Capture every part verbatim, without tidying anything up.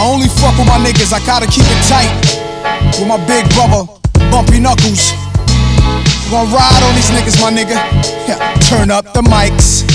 I only fuck with my niggas, I gotta keep it tight. With my big brother, Bumpy Knuckles. We gon' ride on these niggas, my nigga. Yeah, turn up the mics.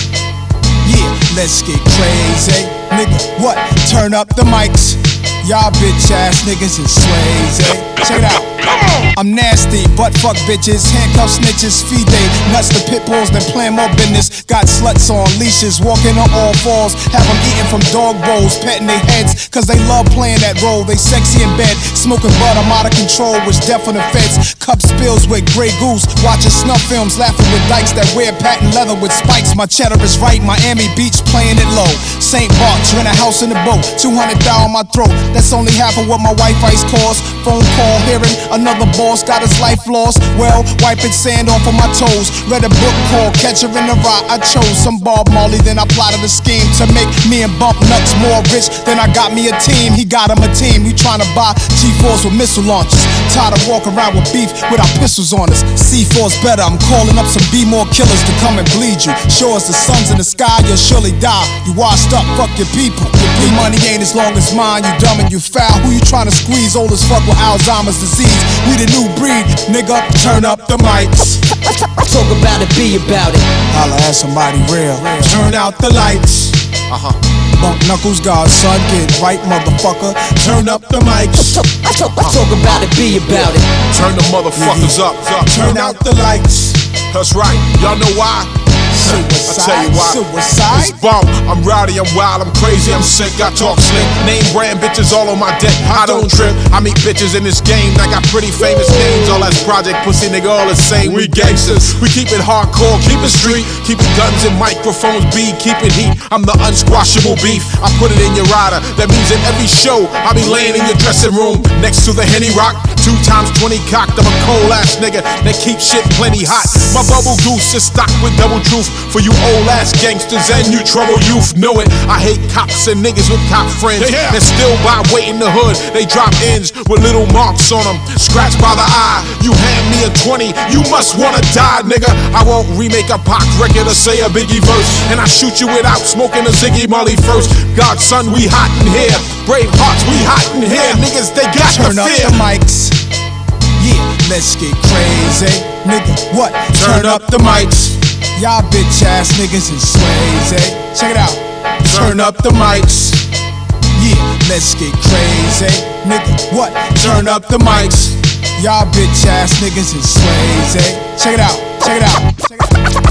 Yeah, let's get crazy. Nigga, what? Turn up the mics. Y'all bitch ass niggas is sways, eh? Check it out. I'm nasty, butt fuck bitches, handcuff snitches, feed they nuts to pit bulls, then plan more business. Got sluts on leashes, walking on all fours, have them eating from dog bowls, petting their heads, cause they love playing that role. They sexy in bed, smoking bud, I'm out of control, which deaf on the feds. Cup spills with Grey Goose, watching snuff films, laughing with dykes that wear patent leather with spikes. My cheddar is right, Miami Beach playing it low. Saint Bart's, rent a house in the boat, two hundred dollars on my throat. That's only half of what my wife ice costs. Phone call, hearing another boss got his life lost. Well, wiping sand off of my toes. Read a book called Catcher in the Rye. I chose some Bob Marley, then I plotted a scheme to make me and Bump Nuts more rich. Then I got me a team, he got him a team. We trying to buy G fours with missile launchers. Tired of walking around with beef with our pistols on us. C four's better, I'm calling up some B more killers to come and bleed you. Sure as the sun's in the sky, you'll surely die. You washed up, fuck your people. Your money ain't as long as mine, you dumb and you foul. Who you trying to squeeze? Old as fuck with Alzheimer's disease. We the new breed, nigga, turn up the mics. Talk about it, be about it. Holla at somebody real. Turn out the lights. Uh-huh. Bump Knuckles, godson, get right, motherfucker. Turn up the mics. Talk, talk, talk about it, be about it. Turn the motherfuckers up. Turn out the lights. That's right. Y'all know why? Suicide, I tell you why. Suicide. It's Bump. I'm rowdy, I'm wild, I'm crazy, I'm sick. I talk slick. Name brand bitches all on my deck. I don't trip. I meet bitches in this game. I got pretty famous names. All that's Project Pussy, nigga, all the same. We gangsters. We keep it hardcore, keep it street. Keep it guns and microphones, B. Keep it heat. I'm the unsquashable beef. I put it in your rider. That means at every show I be laying in your dressing room next to the Henny Rock. Two times twenty cocked. I'm a cold ass nigga that keep shit plenty hot. My bubble goose is stocked with double truth. For you old ass gangsters and you trouble youth, know it. I hate cops and niggas with cop friends yeah, yeah. that still buy weight in the hood. They drop ends with little marks on them, scratched by the eye. You hand me a twenty, you must wanna die, nigga. I won't remake a Pac record or say a Biggie verse, and I shoot you without smoking a Ziggy Marley first. Godson, we hot in here. Brave hearts, we hot in here. Niggas, they got Turn the up fear. the mics. Yeah, let's get crazy. Nigga, what? Turn, Turn up, up the mics. Y'all bitch ass niggas is sways, eh? Check it out. Turn up the mics. Yeah, let's get crazy. Nigga, what? Turn up the mics. Y'all bitch ass niggas is sways, eh? Check it out. Check it out. Check it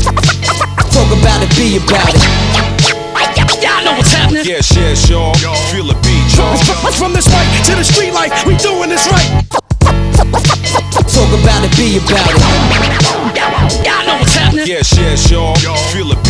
out. Talk about it, be about it. Y'all know what's happening. Yes, yes, y'all. Feel the beat, y'all. From this fight to the street life, we doing this right. Talk about it, be about it. Y'all know what's happening. Yes, yes, y'all. Feel the beat.